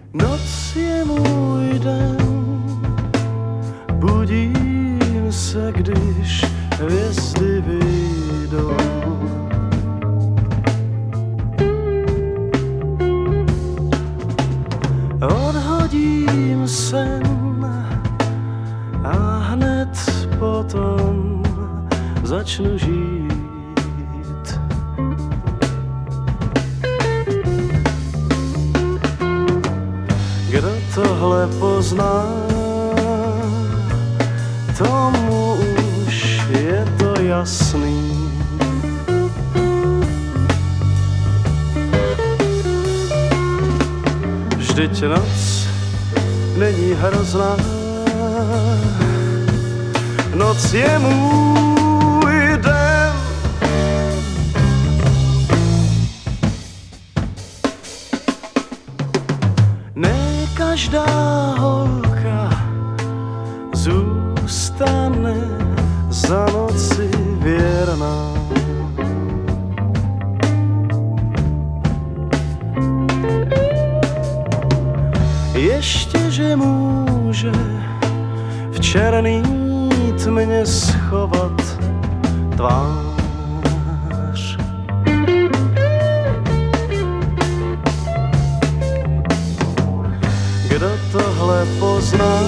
Noc je můj den, budím se, když hvězdy vyjdou. Odhodím sen a hned potom začnu žít. Kdo tohle pozná, tomu už je to jasný. Vždyť noc není hrozná, noc je můj den. Ne každá holka zůstane za noci věrná. Ještě, že může v černý tmě schovat tvář. Kdo tohle pozná,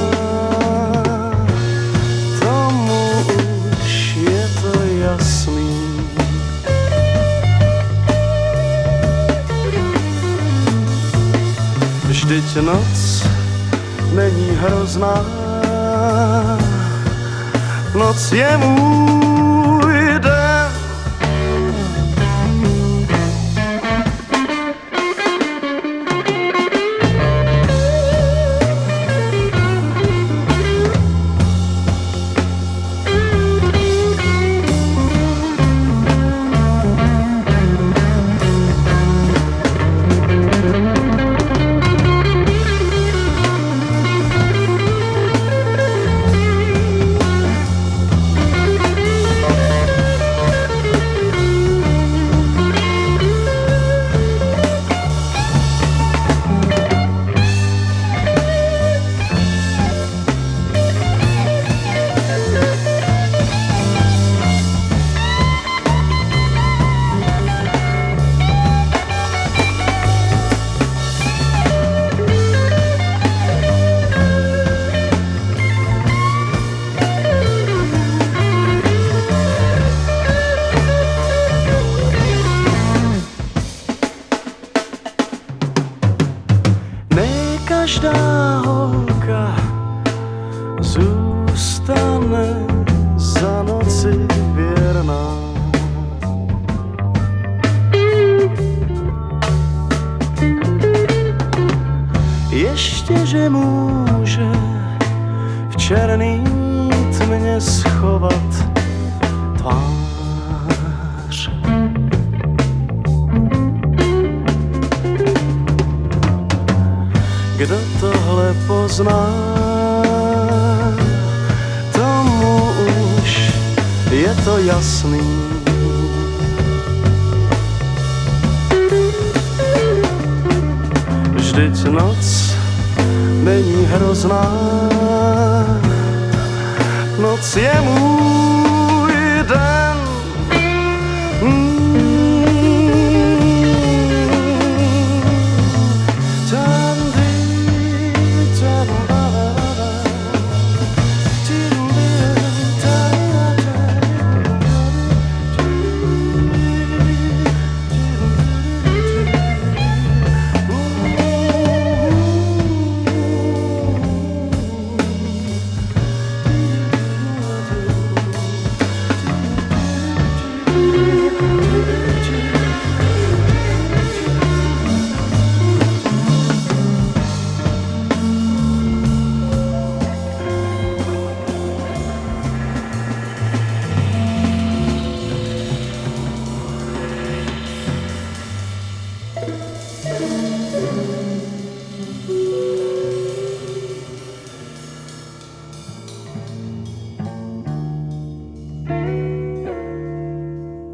tomu už je to jasný. Vždyť noc není hrozná, noc je můj den. Každá holka zůstane za noci věrná. Ještě, že může v černý tmě schovat tvář. Kdo tohle pozná, tomu už je to jasný. Vždyť noc není hrozná, noc je můj den.